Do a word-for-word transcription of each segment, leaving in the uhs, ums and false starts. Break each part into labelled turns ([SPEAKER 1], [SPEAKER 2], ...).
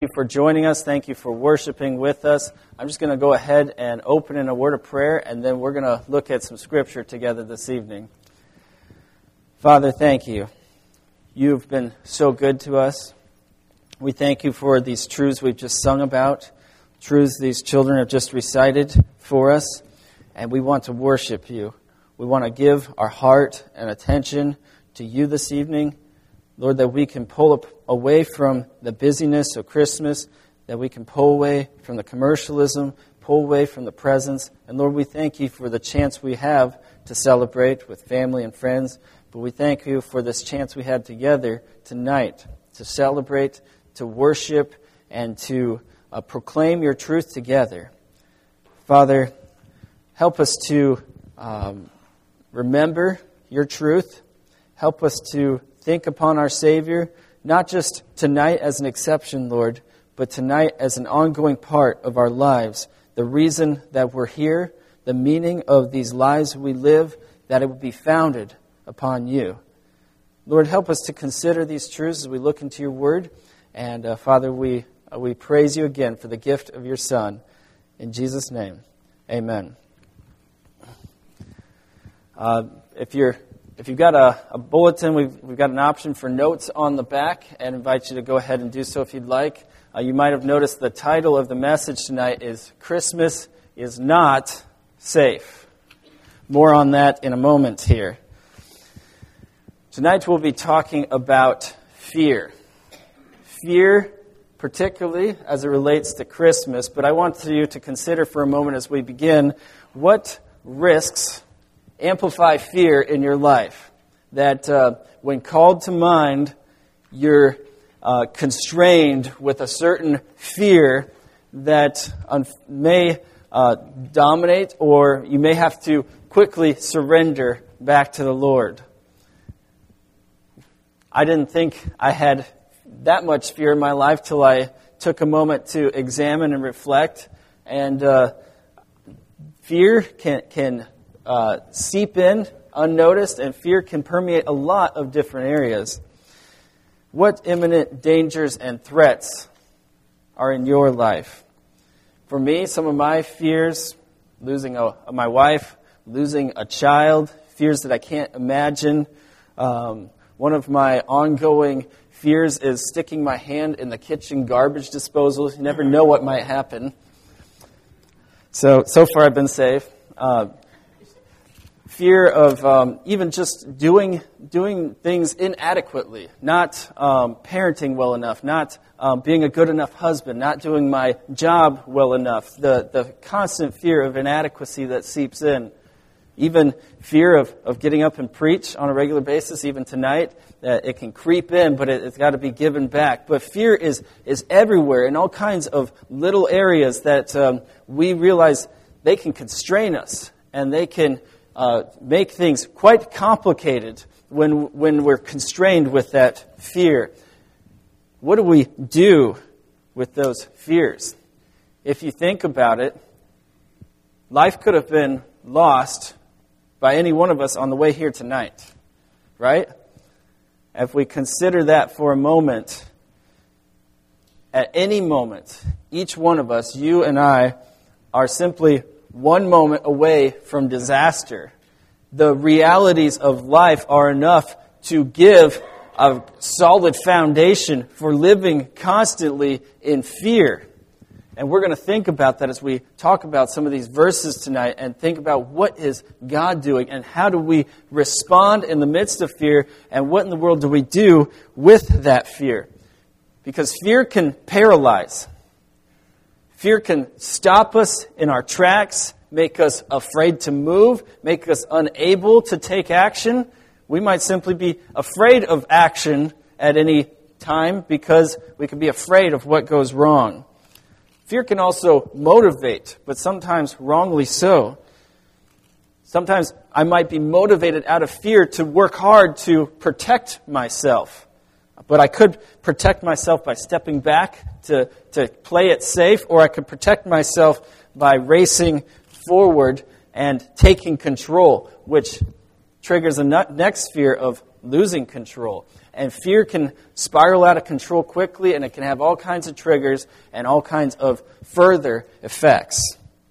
[SPEAKER 1] for joining us. Thank you for worshiping with us. I'm just going to go ahead and open in a word of prayer, and then we're going to look at some scripture together this evening. Father, thank you. You've been so good to us. We thank you for these truths we've just sung about, truths these children have just recited for us, and we want to worship you. We want to give our heart and attention to you this evening. Lord, that we can pull up away from the busyness of Christmas, that we can pull away from the commercialism, pull away from the presents. And Lord, we thank you for the chance we have to celebrate with family and friends. But we thank you for this chance we had together tonight to celebrate, to worship, and to uh, proclaim your truth together. Father, help us to um, remember your truth. Help us to think upon our Savior, not just tonight as an exception, Lord, but tonight as an ongoing part of our lives. The reason that we're here, the meaning of these lives we live, that it would be founded upon you. Lord, help us to consider these truths as we look into your word. And uh, Father, we uh, we praise you again for the gift of your Son. In Jesus' name, amen. Uh, if you're If you've got a, a bulletin, we've, we've got an option for notes on the back, and invite you to go ahead and do so if you'd like. Uh, you might have noticed the title of the message tonight is Christmas is Not Safe. More on that in a moment here. Tonight we'll be talking about fear. Fear, particularly as it relates to Christmas, but I want you to consider for a moment as we begin what risks amplify fear in your life, that uh, when called to mind, you're uh, constrained with a certain fear that un- may uh, dominate, or you may have to quickly surrender back to the Lord. I didn't think I had that much fear in my life till I took a moment to examine and reflect, and uh, fear can can Uh, seep in unnoticed, and fear can permeate a lot of different areas. What imminent dangers and threats are in your life? For me, some of my fears, losing a, my wife, losing a child, fears that I can't imagine. Um, one of my ongoing fears is sticking my hand in the kitchen garbage disposal. You never know what might happen. So, so far I've been safe. Uh, Fear of um, even just doing doing things inadequately, not um, parenting well enough, not um, being a good enough husband, not doing my job well enough. The the constant fear of inadequacy that seeps in. Even fear of, of getting up and preach on a regular basis, even tonight, uh, it can creep in, but it, it's got to be given back. But fear is is everywhere in all kinds of little areas that um, we realize they can constrain us, and they can Uh, make things quite complicated when when we're constrained with that fear. What do we do with those fears? If you think about it, life could have been lost by any one of us on the way here tonight, right? If we consider that for a moment, at any moment, each one of us, you and I, are simply one moment away from disaster. The realities of life are enough to give a solid foundation for living constantly in fear. And we're going to think about that as we talk about some of these verses tonight, and think about what is God doing and how do we respond in the midst of fear, and what in the world do we do with that fear. Because fear can paralyze. Fear can stop us in our tracks, make us afraid to move, make us unable to take action. We might simply be afraid of action at any time because we can be afraid of what goes wrong. Fear can also motivate, but sometimes wrongly so. Sometimes I might be motivated out of fear to work hard to protect myself. But I could protect myself by stepping back to, to play it safe, or I could protect myself by racing forward and taking control, which triggers the next fear of losing control. And fear can spiral out of control quickly, and it can have all kinds of triggers and all kinds of further effects.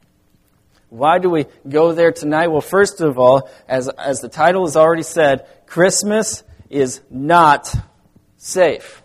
[SPEAKER 1] Why do we go there tonight? Well, first of all, as, as the title has already said, Christmas is not safe.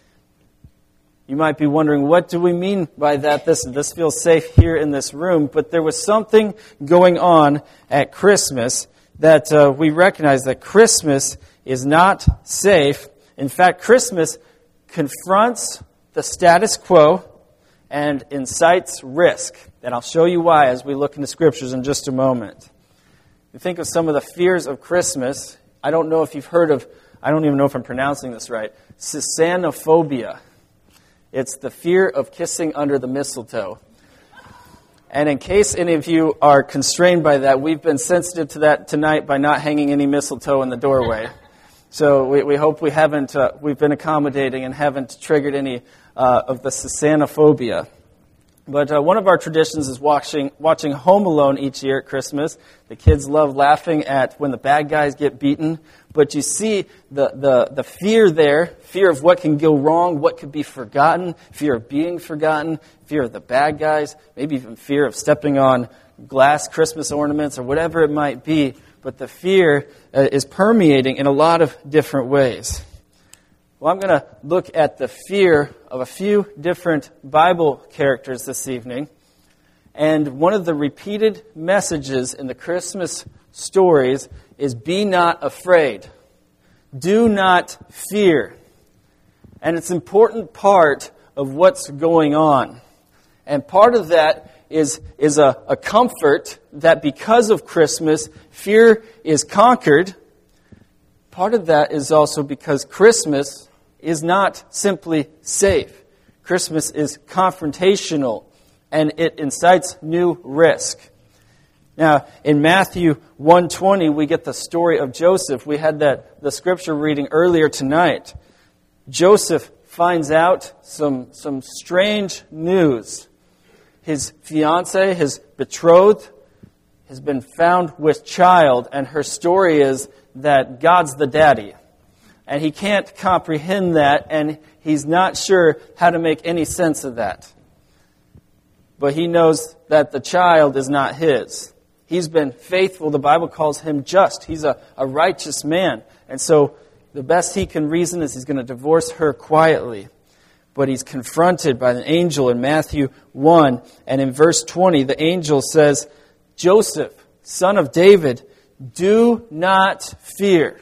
[SPEAKER 1] You might be wondering, what do we mean by that? This, this feels safe here in this room, but there was something going on at Christmas that uh, we recognize that Christmas is not safe. In fact, Christmas confronts the status quo and incites risk. And I'll show you why as we look into Scriptures in just a moment. You think of some of the fears of Christmas. I don't know if you've heard of, I don't even know if I'm pronouncing this right, Sisanophobia. It's the fear of kissing under the mistletoe. And in case any of you are constrained by that, we've been sensitive to that tonight by not hanging any mistletoe in the doorway. So we, we hope we haven't, uh, we've been accommodating and haven't triggered any uh, of the Sisanophobia. But uh, one of our traditions is watching watching Home Alone each year at Christmas. The kids love laughing at when the bad guys get beaten. But you see the, the, the fear there, fear of what can go wrong, what could be forgotten, fear of being forgotten, fear of the bad guys, maybe even fear of stepping on glass Christmas ornaments or whatever it might be. But the fear uh, is permeating in a lot of different ways. Well, I'm going to look at the fear of a few different Bible characters this evening. And one of the repeated messages in the Christmas stories is, be not afraid. Do not fear. And it's an important part of what's going on. And part of that is, is a, a comfort that because of Christmas, fear is conquered. Part of that is also because Christmas is not simply safe. Christmas is confrontational, and it incites new risk. Now, in Matthew one twenty, we get the story of Joseph. We had that the scripture reading earlier tonight. Joseph finds out some, some strange news. His fiancée, his betrothed, has been found with child, and her story is that God's the daddy. And he can't comprehend that, and he's not sure how to make any sense of that. But he knows that the child is not his. He's been faithful. The Bible calls him just. He's a, a righteous man. And so the best he can reason is he's going to divorce her quietly. But he's confronted by an angel in Matthew one. And in verse twenty, the angel says, Joseph, son of David, do not fear.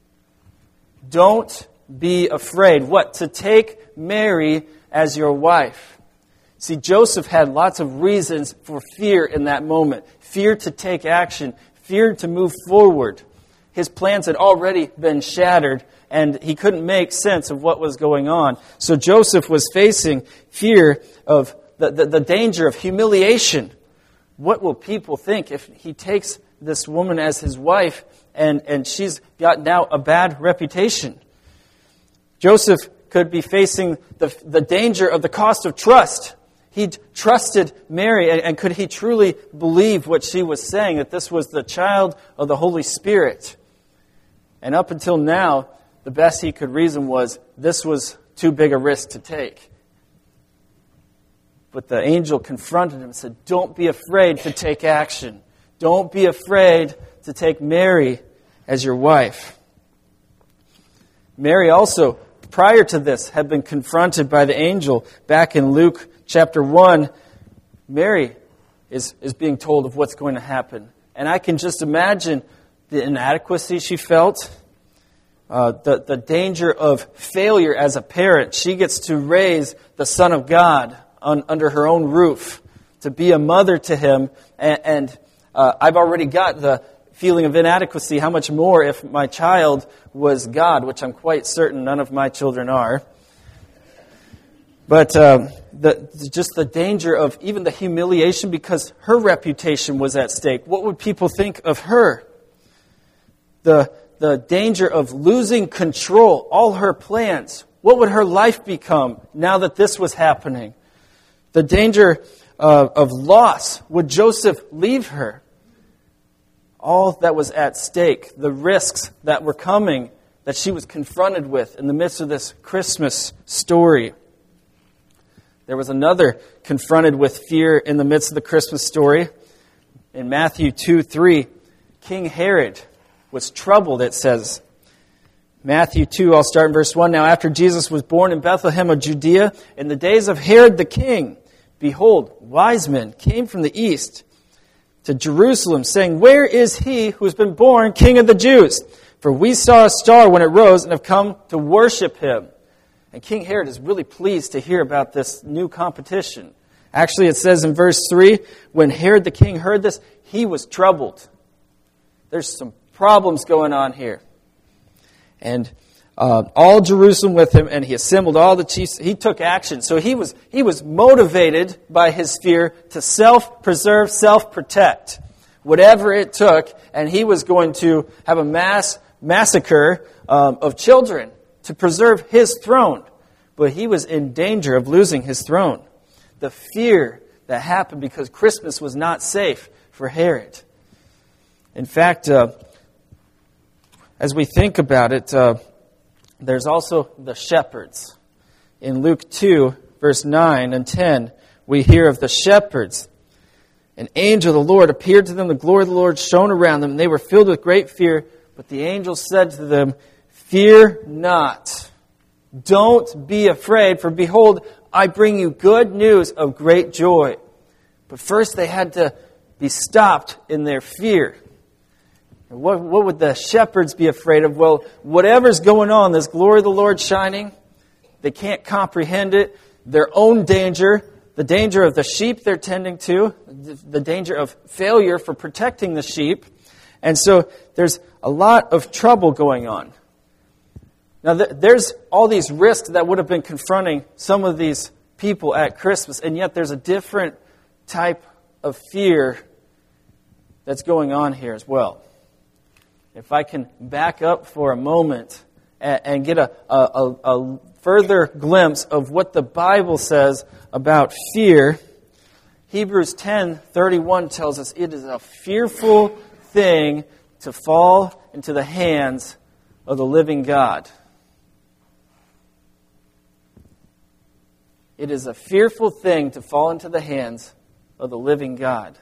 [SPEAKER 1] Don't be afraid. What? To take Mary as your wife. See, Joseph had lots of reasons for fear in that moment. Fear to take action. Fear to move forward. His plans had already been shattered, and he couldn't make sense of what was going on. So Joseph was facing fear of the, the, the danger of humiliation. What will people think if he takes this woman as his wife, and, and she's got now a bad reputation? Joseph could be facing the, the danger of the cost of trust. He'd trusted Mary, and, and could he truly believe what she was saying, that this was the child of the Holy Spirit? And up until now, the best he could reason was this was too big a risk to take. But the angel confronted him and said, don't be afraid to take action. Don't be afraid to take Mary as your wife. Mary also, prior to this, had been confronted by the angel. Back in Luke chapter one, Mary is, is being told of what's going to happen. And I can just imagine the inadequacy she felt, uh, the, the danger of failure as a parent. She gets to raise the Son of God on, under her own roof, to be a mother to him. And, and uh, I've already got the feeling of inadequacy. How much more if my child was God, which I'm quite certain none of my children are. But um, the, just the danger of even the humiliation, because her reputation was at stake. What would people think of her? The, the danger of losing control, all her plans. What would her life become now that this was happening? The danger uh, of loss. Would Joseph leave her? All that was at stake, the risks that were coming that she was confronted with in the midst of this Christmas story. There was another confronted with fear in the midst of the Christmas story. In Matthew two three, King Herod was troubled, it says. Matthew two, I'll start in verse one. Now after Jesus was born in Bethlehem of Judea, in the days of Herod the king, behold, wise men came from the east to Jerusalem, saying, Where is he who has been born King of the Jews? For we saw a star when it rose and have come to worship him. And King Herod is really pleased to hear about this new competition. Actually, it says in verse three, when Herod the king heard this, he was troubled. There's some problems going on here. And uh, all Jerusalem with him, and he assembled all the chiefs. He took action. So he was he was motivated by his fear to self-preserve, self-protect, whatever it took. And he was going to have a mass massacre um, of children to preserve his throne. But he was in danger of losing his throne. The fear that happened because Christmas was not safe for Herod. In fact, uh, as we think about it, uh, there's also the shepherds. In Luke two, verse nine and ten, we hear of the shepherds. An angel of the Lord appeared to them, the glory of the Lord shone around them, and they were filled with great fear. But the angel said to them, Fear not. Don't be afraid, for behold, I bring you good news of great joy. But first they had to be stopped in their fear. What, what would the shepherds be afraid of? Well, whatever's going on, this glory of the Lord shining, they can't comprehend it. Their own danger, the danger of the sheep they're tending to, the danger of failure for protecting the sheep. And so there's a lot of trouble going on. Now, there's all these risks that would have been confronting some of these people at Christmas, and yet there's a different type of fear that's going on here as well. If I can back up for a moment and, and get a, a, a further glimpse of what the Bible says about fear, Hebrews ten thirty-one tells us it is a fearful thing to fall into the hands of the living God. It is a fearful thing to fall into the hands of the living God.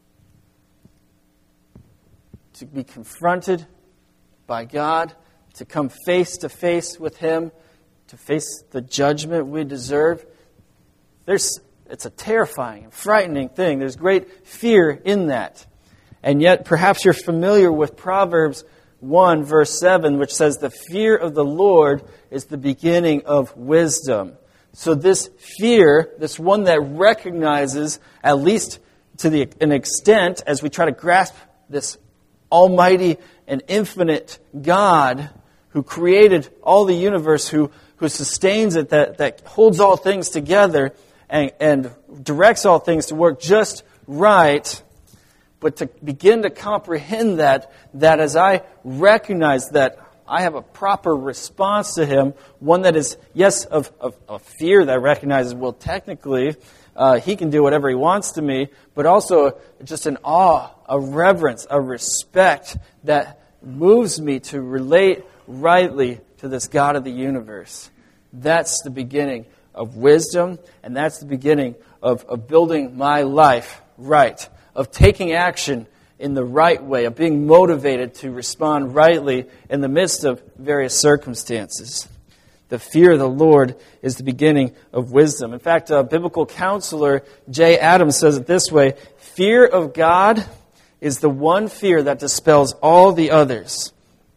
[SPEAKER 1] To be confronted by God, to come face to face with Him, to face the judgment we deserve. There's, it's a terrifying and frightening thing. There's great fear in that. And yet, perhaps you're familiar with Proverbs one, verse seven, which says, The fear of the Lord is the beginning of wisdom. So this fear, this one that recognizes, at least to the, an extent, as we try to grasp this almighty and infinite God who created all the universe, who, who sustains it, that, that holds all things together and, and directs all things to work just right. But to begin to comprehend that, that as I recognize that I have a proper response to Him, one that is, yes, of, of, of fear that recognizes, well, technically, uh, He can do whatever He wants to me, but also just an awe, a reverence, a respect that moves me to relate rightly to this God of the universe. That's the beginning of wisdom, and that's the beginning of, of building my life right, of taking action in the right way, of being motivated to respond rightly in the midst of various circumstances. The fear of the Lord is the beginning of wisdom. In fact, a biblical counselor, Jay Adams, says it this way: fear of God is the one fear that dispels all the others.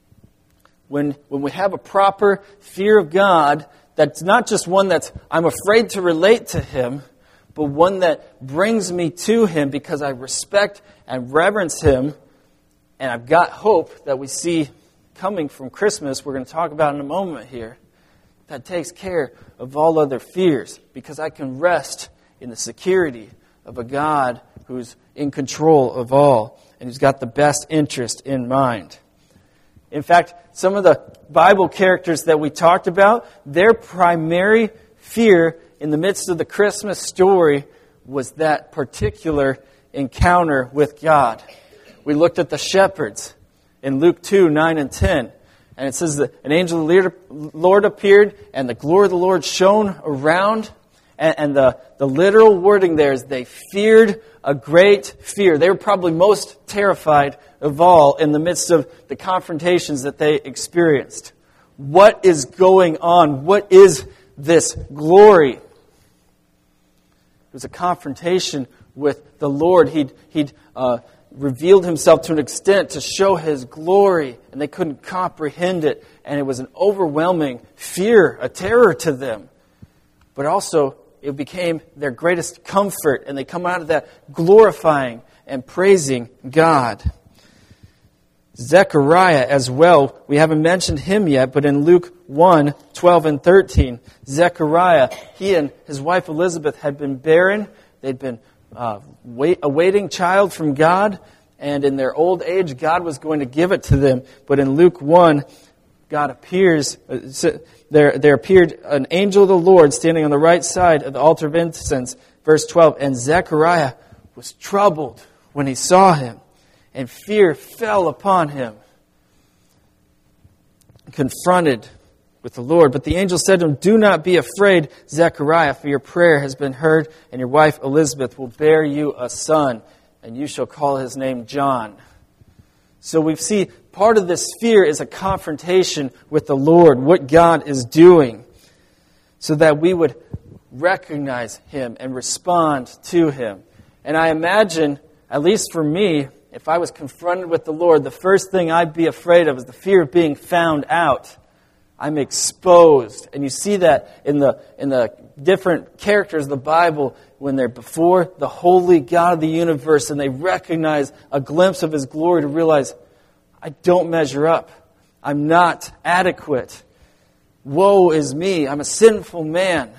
[SPEAKER 1] When, when we have a proper fear of God, that's not just one that's, I'm afraid to relate to Him, but one that brings me to Him because I respect and reverence Him, and I've got hope that we see coming from Christmas, we're going to talk about in a moment here, that takes care of all other fears, because I can rest in the security of a God who's in control of all, and who's got the best interest in mind. In fact, some of the Bible characters that we talked about, their primary fear in the midst of the Christmas story was that particular encounter with God. We looked at the shepherds in Luke two, nine and ten. And it says that an angel of the Lord appeared, and the glory of the Lord shone around. And, and the, the literal wording there is they feared a great fear. They were probably most terrified of all in the midst of the confrontations that they experienced. What is going on? What is this glory? It was a confrontation with the Lord. He'd, he'd uh, revealed himself to an extent to show his glory, and they couldn't comprehend it. And it was an overwhelming fear, a terror to them. But also, it became their greatest comfort, and they come out of that glorifying and praising God. Zechariah as well, we haven't mentioned him yet, but in Luke one, twelve and thirteen, Zechariah, he and his wife Elizabeth had been barren. They'd been uh, wait, awaiting child from God, and in their old age, God was going to give it to them. But in Luke one, God appears, uh, there, there appeared an angel of the Lord standing on the right side of the altar of incense, verse twelve, and Zechariah was troubled when he saw him, and fear fell upon him, confronted with the Lord. But the angel said to him, "Do not be afraid, Zechariah, for your prayer has been heard, and your wife Elizabeth will bear you a son, and you shall call his name John." So we see part of this fear is a confrontation with the Lord, what God is doing, so that we would recognize him and respond to him. And I imagine, at least for me, if I was confronted with the Lord, the first thing I'd be afraid of is the fear of being found out. I'm exposed. And you see that in the in the different characters of the Bible when they're before the holy God of the universe and they recognize a glimpse of his glory to realize, I don't measure up. I'm not adequate. Woe is me. I'm a sinful man.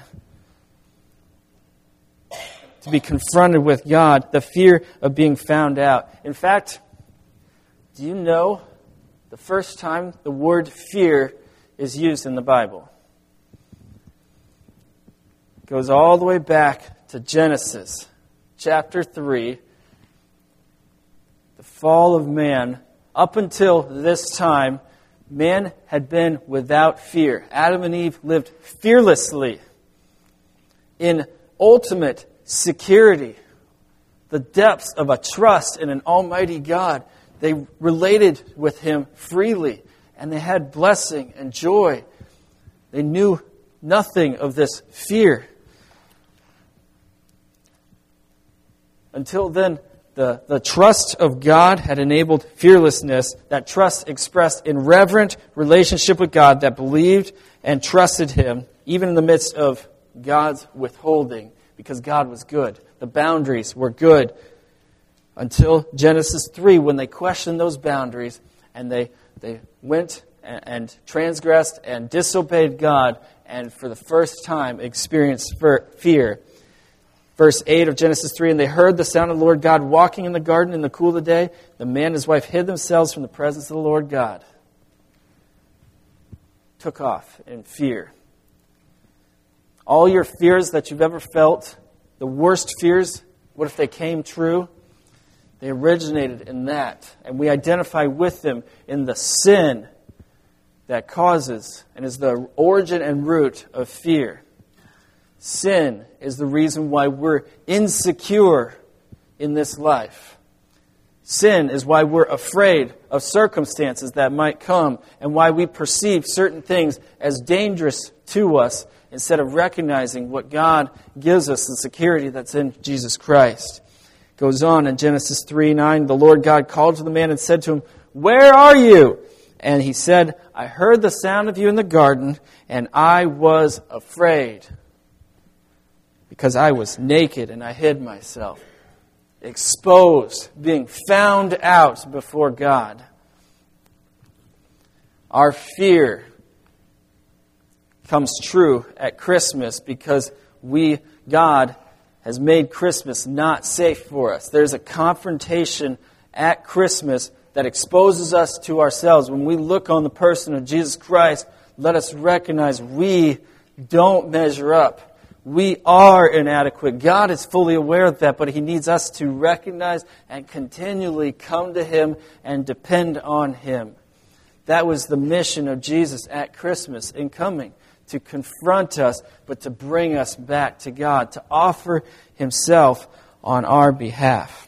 [SPEAKER 1] To be confronted with God, the fear of being found out. In fact, do you know the first time the word fear is used in the Bible? It goes all the way back to Genesis chapter three. The fall of man. Up until this time, man had been without fear. Adam and Eve lived fearlessly in ultimate security, the depths of a trust in an almighty God. They related with him freely, and they had blessing and joy. They knew nothing of this fear. Until then, the, the trust of God had enabled fearlessness, that trust expressed in reverent relationship with God that believed and trusted him, even in the midst of God's withholding. Because God was good. The boundaries were good. Until Genesis three, when they questioned those boundaries and they, they went and, and transgressed and disobeyed God and for the first time experienced fear. Verse eight of Genesis three, and they heard the sound of the Lord God walking in the garden in the cool of the day. The man and his wife hid themselves from the presence of the Lord God. Took off in fear. All your fears that you've ever felt, the worst fears, what if they came true? They originated in that. And we identify with them in the sin that causes and is the origin and root of fear. Sin is the reason why we're insecure in this life. Sin is why we're afraid of circumstances that might come and why we perceive certain things as dangerous to us instead of recognizing what God gives us, the security that's in Jesus Christ. It goes on in Genesis three nine, the Lord God called to the man and said to him, "Where are you?" And he said, "I heard the sound of you in the garden, and I was afraid, because I was naked and I hid myself." Exposed, being found out before God. Our fear comes true at Christmas because we, God, has made Christmas not safe for us. There's a confrontation at Christmas that exposes us to ourselves. When we look on the person of Jesus Christ, let us recognize we don't measure up. We are inadequate. God is fully aware of that, but He needs us to recognize and continually come to Him and depend on Him. That was the mission of Jesus at Christmas in coming, to confront us, but to bring us back to God, to offer Himself on our behalf.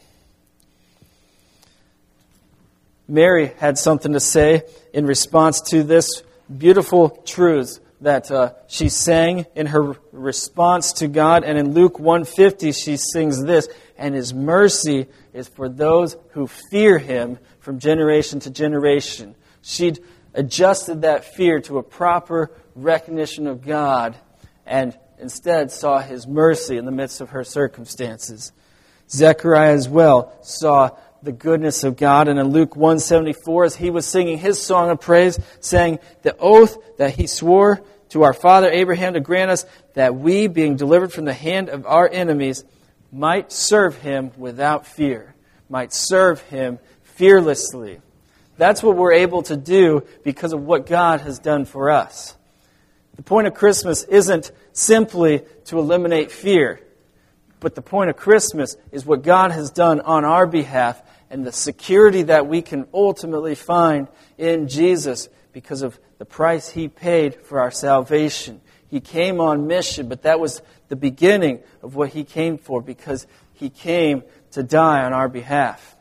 [SPEAKER 1] Mary had something to say in response to this beautiful truth that uh, she sang in her response to God. And in Luke one fifty, she sings this, "And His mercy is for those who fear Him from generation to generation." She'd adjusted that fear to a proper recognition of God and instead saw His mercy in the midst of her circumstances. Zechariah as well saw the goodness of God. And in Luke one seventy-four, as he was singing his song of praise, saying, "The oath that He swore to our father Abraham to grant us, that we, being delivered from the hand of our enemies, might serve Him without fear," might serve Him fearlessly. That's what we're able to do because of what God has done for us. The point of Christmas isn't simply to eliminate fear, but the point of Christmas is what God has done on our behalf and the security that we can ultimately find in Jesus because of the price He paid for our salvation. He came on mission, but that was the beginning of what He came for, because He came to die on our behalf.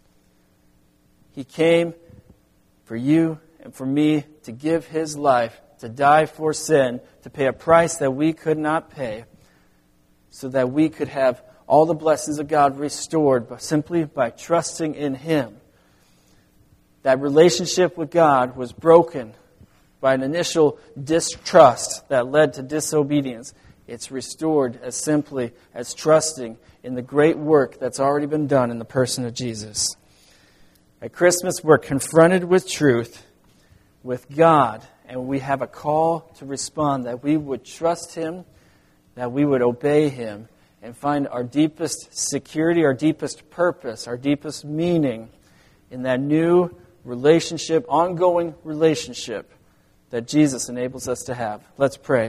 [SPEAKER 1] He came for you and for me to give His life, to die for sin, to pay a price that we could not pay, so that we could have all the blessings of God restored but simply by trusting in Him. That relationship with God was broken by an initial distrust that led to disobedience. It's restored as simply as trusting in the great work that's already been done in the person of Jesus. At Christmas, we're confronted with truth, with God, and we have a call to respond, that we would trust Him, that we would obey Him, and find our deepest security, our deepest purpose, our deepest meaning in that new relationship, ongoing relationship that Jesus enables us to have. Let's pray.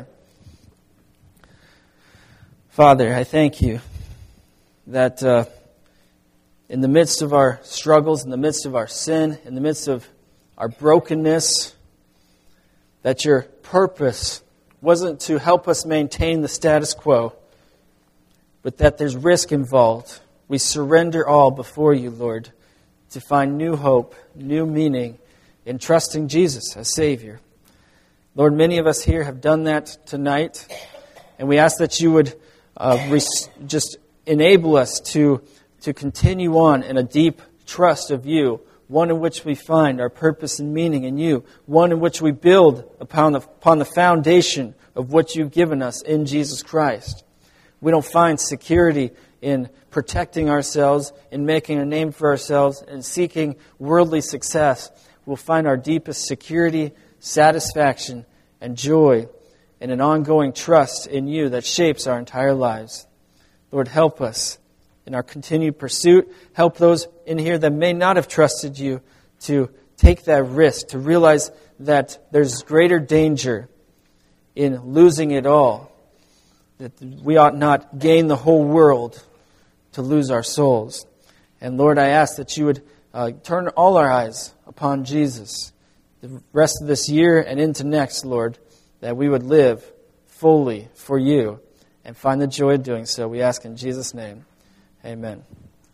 [SPEAKER 1] Father, I thank You that uh, in the midst of our struggles, in the midst of our sin, in the midst of our brokenness, that Your purpose wasn't to help us maintain the status quo, but that there's risk involved. We surrender all before You, Lord, to find new hope, new meaning in trusting Jesus as Savior. Lord, many of us here have done that tonight, and we ask that You would uh, res- just enable us to, to continue on in a deep trust of You, one in which we find our purpose and meaning in You, one in which we build upon the, upon the foundation of what You've given us in Jesus Christ. We don't find security in protecting ourselves, in making a name for ourselves, and seeking worldly success. We'll find our deepest security, satisfaction, and joy in an ongoing trust in You that shapes our entire lives. Lord, help us in our continued pursuit. Help those in here that may not have trusted You to take that risk, to realize that there's greater danger in losing it all, that we ought not gain the whole world to lose our souls. And Lord, I ask that You would uh, turn all our eyes upon Jesus the rest of this year and into next, Lord, that we would live fully for You and find the joy of doing so. We ask in Jesus' name. Amen.